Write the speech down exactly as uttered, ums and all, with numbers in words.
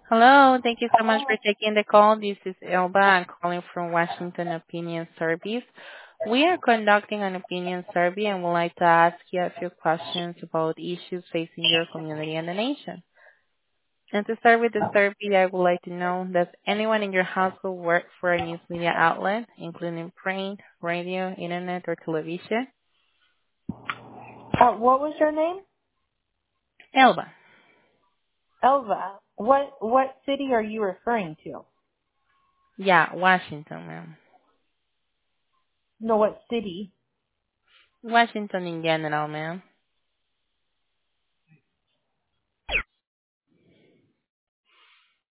Hello. Thank you so much for taking the call. This is Elba. I'm calling from Washington Opinion Service. We are conducting an opinion survey and would like to ask you a few questions about issues facing your community and the nation. And to start with the survey, I would like to know, does anyone in your household work for a news media outlet, including print, radio, internet, or television? Uh, what was your name? Elba. Elva. What what city are you referring to? Yeah, Washington, ma'am. No, what city? Washington in general, ma'am.